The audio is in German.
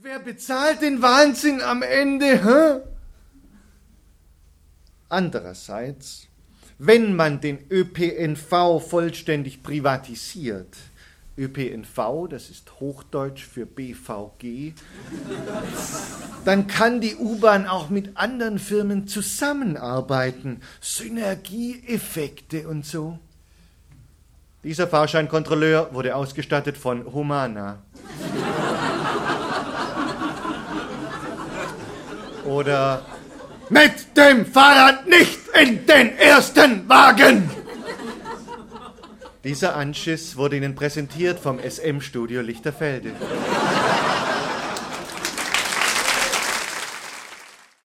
wer bezahlt den Wahnsinn am Ende, hä? Andererseits, wenn man den ÖPNV vollständig privatisiert, ÖPNV, das ist Hochdeutsch für BVG, dann kann die U-Bahn auch mit anderen Firmen zusammenarbeiten, Synergieeffekte und so. Dieser Fahrscheinkontrolleur wurde ausgestattet von Humana. Oder mit dem Fahrrad nicht in den ersten Wagen! Dieser Anschiss wurde Ihnen präsentiert vom SM-Studio Lichterfelde.